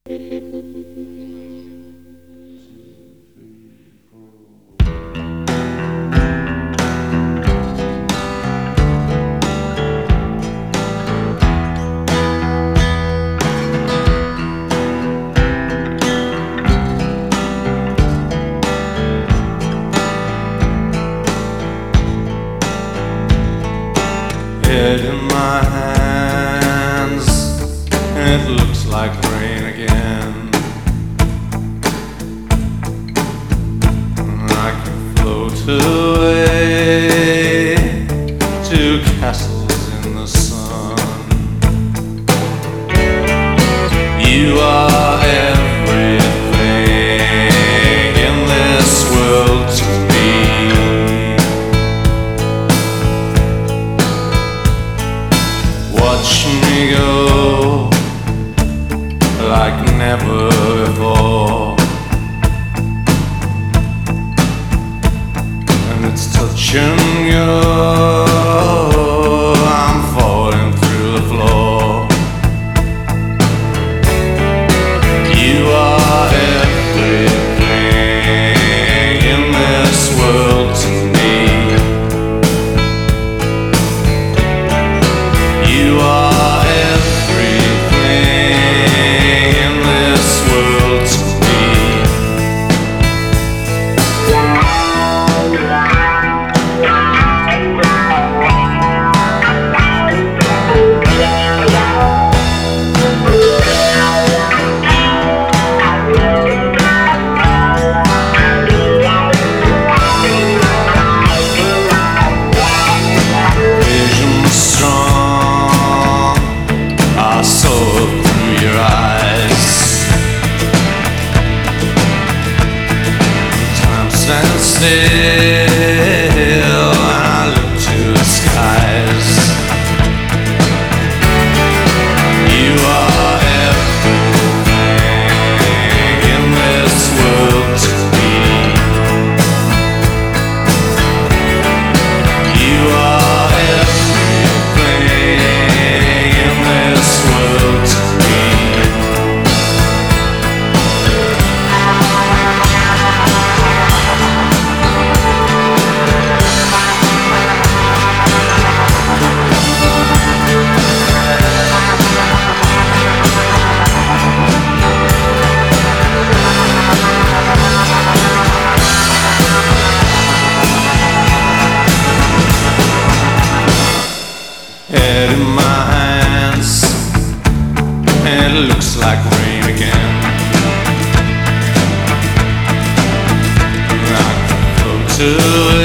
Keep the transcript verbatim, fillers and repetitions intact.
Head in my hands, and it looks like rain again. I can float away to castles in the sun. You are everything in this world to me. Watch me go like never before, and it's touch and go. I'm falling through the floor. You are everything in this world to me. You are everything in this world to me. Vision strong, I saw through your eyes. Time stands still, and I look to the skies. You are everything in this world to me. You are everything in this world to me. Head in my hands, and it looks like rain again. I can float away